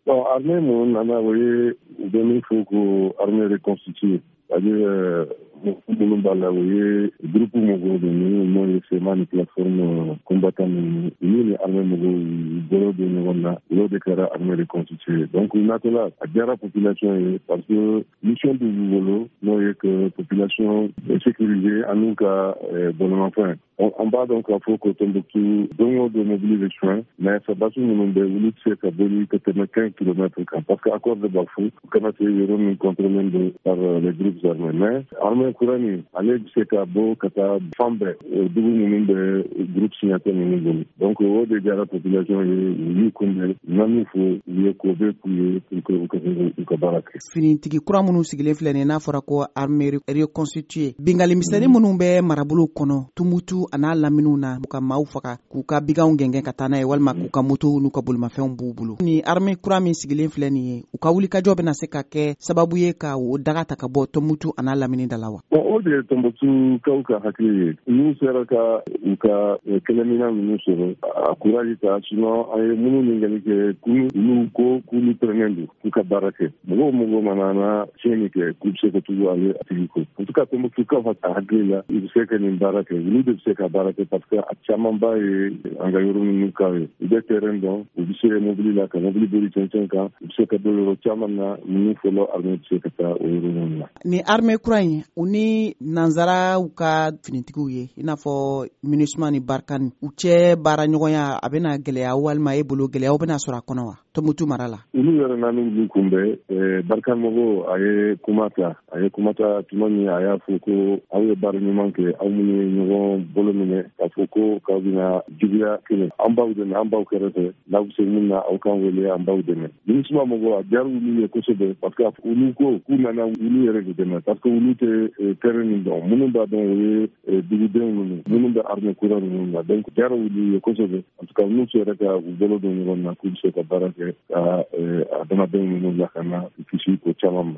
Bon, armée, on en a envoyé, il faut que l'armée reconstituée. C'est-à-dire, nous groupe Mogo de nous, c'est une plateforme combattante, nous, les armées Mogo, de déclaré armée reconstituée. Donc, on a là, à la population, parce que mission du Volo, nous, que population sécurisée, en nous cas, bon enfant. On va donc à faut que Tombouctou, donc de mobiliser soins, mais ça va sur nous, de voulu c'est qu'à Boli, que 15 km parce qu'à cause de Bafou, comment c'est, il y aura une contrôle par les groupes armés. Mais, armée Kourani, allez, c'est qu'à Beau, Kata, Fambe, double de groupes signataires, donc, au haut de la population, il y a combien, Namifo, il y a Kobe, pour que Baraka. Finitigi kura munu sigilen filɛ nin n'a fɔra ko armée reconstituée bingali misɛnnin minnu bɛ marabolo kɔnɔ tumutu a n'a laminiw na ka maaw faga k'u ka biganw gɛngɛn ka taa n'a ye walima k'u ka motow n'u ka bolimafɛnw b'u bolo ni armée kura min sigilen filɛ nin ye u ka wulikajɔ bɛna se ka kɛ sababu ye ka o daga ta ka bɔ tumutu a n'a lamini da la wa. O de ye Tombouctou kaw ka hakili ye n'u sera ka u ka kɛlɛminɛn ninnu sɔrɔ a courage ta sinon an ye minnu ɲininkali kɛ k'olu ko k'olu pɛrɛnnen don k'u ka baara kɛ mɔgɔw mana na tiɲɛni kɛ k'u bɛ se ka tugu ale a tigi ko en tout cas Tombouctou kaw ka hakili la u bɛ se ka nin baara kɛ olu de bɛ se ka baara kɛ parce que a camanba ye an ka yɔrɔ minnu kaw ye u bɛ terrain dɔn u bɛ se mobili la ka mobili boli cɛncɛn kan u bɛ se ka don yɔrɔ caman na ninnu fɔlɔ armée bɛ se ka taa o yɔrɔ ninnu na. Ni armée kura in u ni nanzaraw ka finitigiw ye i n'a fɔ MINUSMA ni Barkhane u cɛ baara ɲɔgɔnya a bɛna gɛlɛya walima e bolo gɛlɛyaw bɛna sɔrɔ a kɔnɔ wa Tombouctou mara la. Olu yɛrɛ naani b'u kunbɛn Barkhane mɔgɔw a ye kuma ta tuma min a y'a fɔ ko aw ye baara ɲuman kɛ aw minnu ye ɲɔgɔn bolo minɛ k'a fɔ ko k'aw bɛna juguya kelen an b'aw dɛmɛ an b'aw kɛrɛfɛ n'aw bɛ se min na aw kan wele an b'aw dɛmɛ MINUSMA mɔgɔw a diyara olu ye kosɛbɛ parce que olu ko k'u nana olu yɛrɛ de dɛmɛ parce que olu tɛ terrain nin dɔn minnu b'a dɔn o ye dugudenw minnu bɛ armée kura ninnu na donc diyara olu ye kosɛbɛ en tout cas n'u sera ka u bolo don ɲɔgɔn na k'u bɛ se ka baara kɛ ka adamadenw ninnu lakana kisi ko caman ma.